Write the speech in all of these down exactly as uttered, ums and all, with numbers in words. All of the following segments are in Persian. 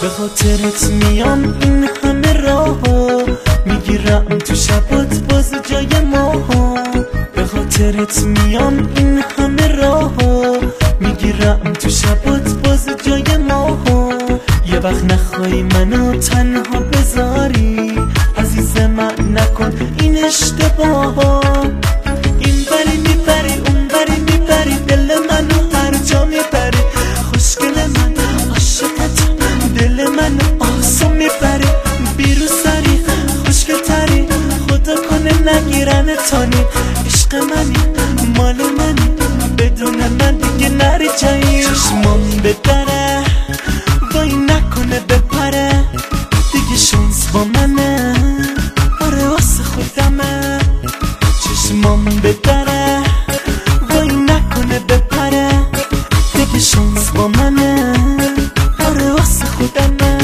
به خاطرت میام این همه راهو میگیرم تو شبات باز جای ماها. به خاطرت میام این همه راهو میگیرم تو شبات باز جای ماها. یه وقت نخوای منو تنها بذاری عزیز من، نکن این اشتباها. این بری میبری اون بری میبری دل منو هر جا میبری. خوشگل من عاشقت دل منو آسون میبری. بیرو سری خوشگل تری خدا کنه نگیرن تانی. عشق منی مال منی بدون من دیگه نری جایی. چشمام بدره وای نکنه بپره دیگه شانس با منه. آره واسه خودمه. چشمام بدره وای نکنه بپره دیگه شانس با منه. آره واسه خودمه.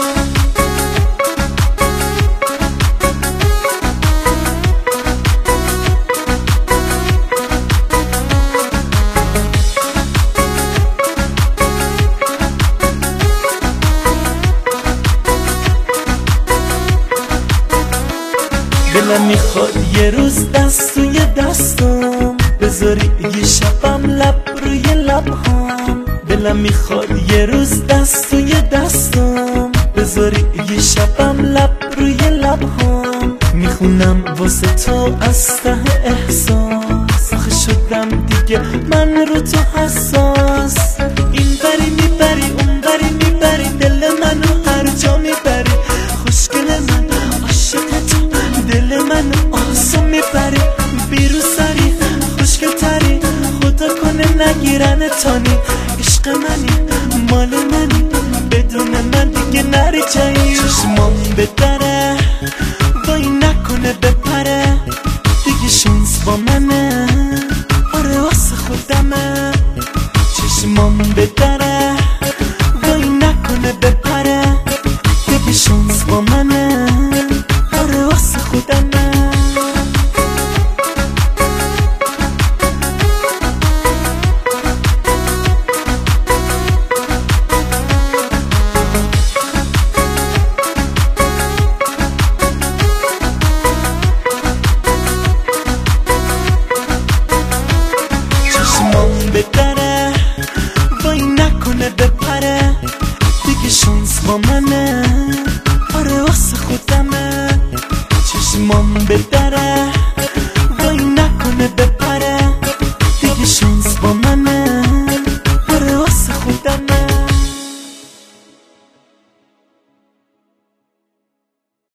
دلم میخواد یه روز دست توی دستم بذاری یه شبم لب روی لبهام. دلم میخواد یه روز دست توی دستم بذاری یه شبم لب روی لبهام. میخونم واسه تو از ته احساس آخه شدم دیگه من رو تو حساس. این بری میبری اون بری میبری دل منو هر جا میبری. خوشگل من عاشقت دل منو آسون میبری. بیرو سری خوشگل تری خدا کنه نگیرن تانی. عشق منی مال منی بدون من دیگه نری جایی. چشمام بدره وای نکنه بپره دیگه شانس با منه. آره واسه خودمه. چشمام بدره وای نکنه بپره دیگه شانس با منه. آره واسه خودمه. چشمام بدره وای نکنه بپره دیگه شانس با منه. آره واسه خودمه. چشمام بدره وای نکنه بپره